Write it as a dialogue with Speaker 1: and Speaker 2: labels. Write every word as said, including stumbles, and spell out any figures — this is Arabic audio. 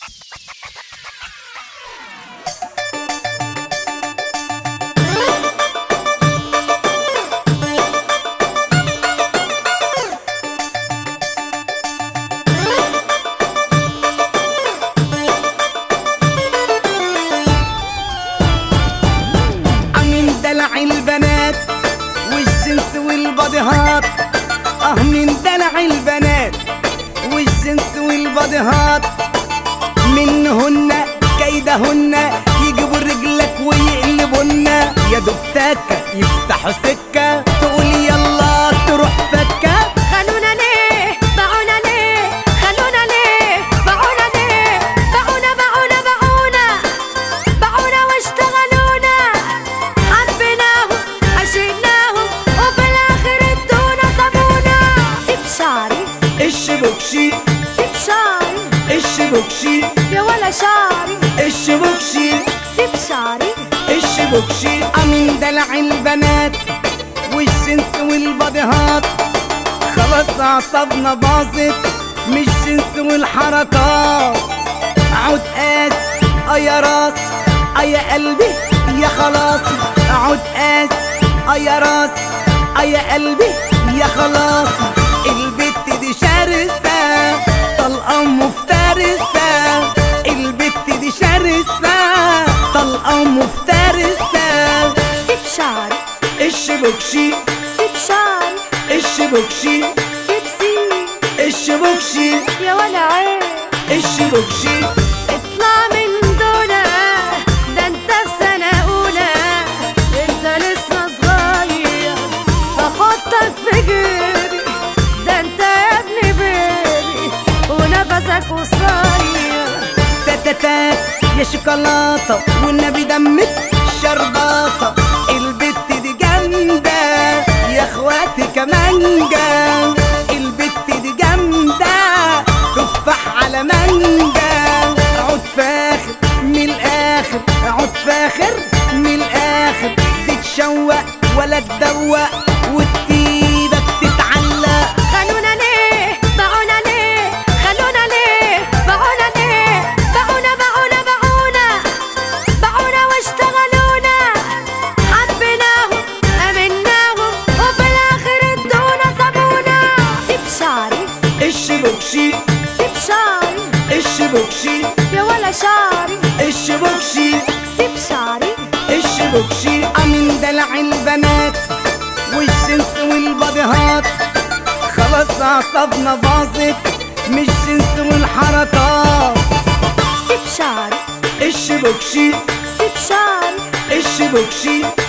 Speaker 1: البنات والجنس والبديهات، اه من دلع البنات والجنس والبديهات، منهن كيدهن يجيبوا رجلك ويقلبونا، يا دبتاكة يفتحوا سكة تقول يلا تروح فكة.
Speaker 2: خلونا ليه باعونا ليه خلونا ليه باعونا ليه باعونا باعونا باعونا باعونا واشتغلونا، حبيناهم عشقناهم وفي الاخر ادونا سابونا. سيب شعري
Speaker 1: الشبكشي
Speaker 2: سيب شعري
Speaker 1: الشبكشي
Speaker 2: يا ولا شعري
Speaker 1: الشبكشي
Speaker 2: سيب شعري
Speaker 1: الشبكشي، من دلع البنات والجنس والبديهات، خلاص اعصابنا باظت من الجنس والحركات. عود قاس اه يا راس اه يا قلبي يا خلاص، عود قاس اه يا راس اه يا قلبي يا خلاص. البت دي شرسة طلقة مفترسة، البت دي شرسة طلقة مفترسة.
Speaker 2: سيب شعري
Speaker 1: الشبكشي
Speaker 2: سيب شعري
Speaker 1: الشبكشي
Speaker 2: سيب سيب
Speaker 1: الشبكشي
Speaker 2: يا ولا عيب
Speaker 1: الشبكشي.
Speaker 2: اطلع من دونا، ده انت في سنة أولى، انت لسه صغير بحطك في جيبي، ده انت يا ابني بيبي ونفسك قصير.
Speaker 1: تاتاتات يا شوكولاتة والنبي دمك شرباطة، البت دي جامدة يا اخواتي كمانجا، البت دي جامدة تفاح على مانجا. عود فاخر من الاخر عود فاخر من الاخر، تتشوق ولا تدوق وتسيبك تتعلق.
Speaker 2: خلونا ليه باعونا ليه خلونا ليه باعونا ليه باعونا باعونا باعونا باعونا واشتغلونا، حبيناهم امناهم وفي الاخر ادونا سابونا. سيب شعري
Speaker 1: الشبكشي
Speaker 2: سيب شعري
Speaker 1: الشبكشي
Speaker 2: يا ولا شعري
Speaker 1: الشبكشي
Speaker 2: سيب شعري
Speaker 1: الشبكشي، من دلع البنات والجنس والبديهات، خلاص اعصابنا باظت من الجنس والحركات.
Speaker 2: سيب شعري
Speaker 1: الشبكشي
Speaker 2: سيب شعري
Speaker 1: الشبكشي